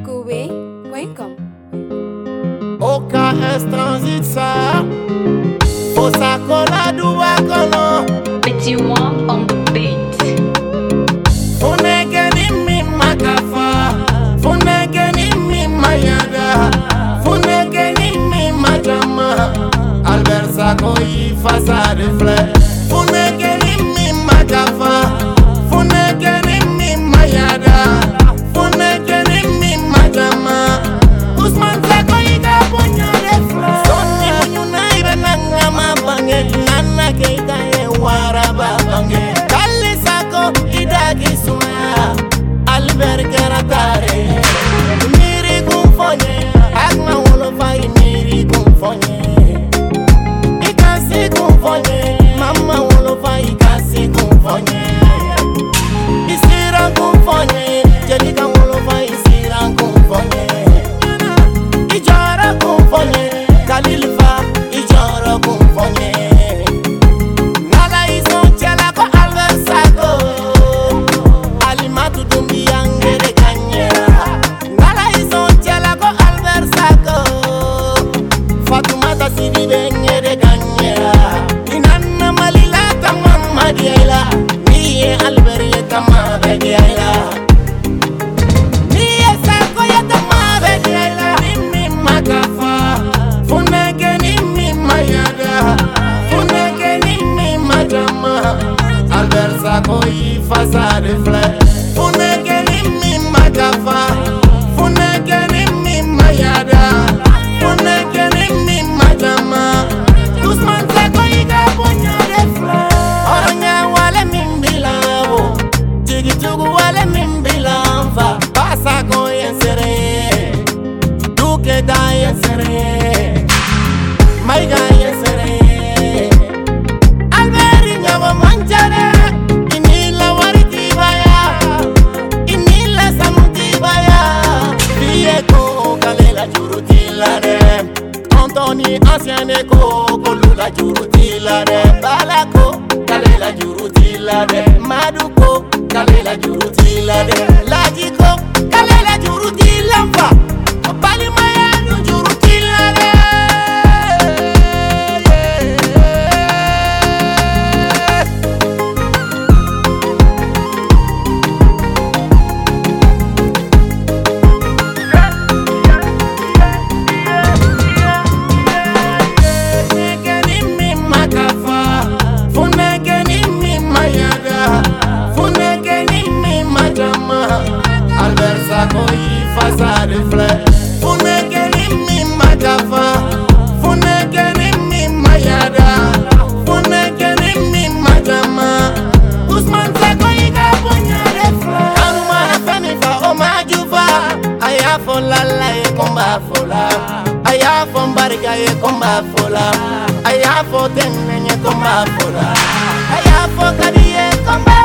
Kowe.com. OKS Transit ça. Fosa kola duwa kono. Petit one on the beat. Funegeni mi makafa. Funegeni mi mayada. Funegeni mi majama. Albert Sako y face de fleurs. Funegeni mi makafa. Funegeni mi mayada. Funegeni mi majama. Usman Sako y gabunya de fleurs. Sonni bunyuna ibe nanga mabange. Nana keita ye waraba bange. Kali Sako idagi sumaya. Albert Garatare. Miri kumfonye. Akma wolofa miri kumfonye. Ikasi kumfonye. Mama wolofa ikasi kumfonye. Isira kumfonye. Jelika wolofa isira kumfonye. Ijara kumfonye. Kalilfa ijara kumfonye. Nala ison chela ko Albert Sako. Alimatu dumbi angere kanyera. Nala ison chela ko Albert Sako. Fatumata Sidibe ngere kanyera. Inanna malila tamama diela. Niye Albert ye tama begiela. Niye Sako ye tama begiela. Nimi makafa. Funege nimi mayada. Funege nimi majama. Albert Sako y face de fleurs. Funege nimi makafa. Funege nimi mayada. Funege nimi majama. Usman Sako y gabunya de fleurs. Oronya wale mimbilavo. Tigitugu wale mimbilanfa. Pasako yensere. Duke da yensere. Maiga yensere. Alberi nyama manjare. Inila wariti baya. Inila samuti baya. Vieko kalela jurutilare. Anthony ancienne ko kolula jurutilare. Balako kalela jurutilare. Maduko kalela jurutilare. Lajiko kalela jurutilamfa. Bali mayanu jurutilare. Funegeni mi makafa. Funegeni mi mayada. Funegeni mi majama. Albert Sako y face de fleurs. Funegeni mi makafa. Funegeni mi mayada. Funegeni mi majama. Usman Sako y gabunya de fleurs. Kanuma femi fa omajufa. Aya fo lala e komba fola. Aya fo mbarika e komba fola. Aya fo tenenye komba fola. Aya fo kadi e komba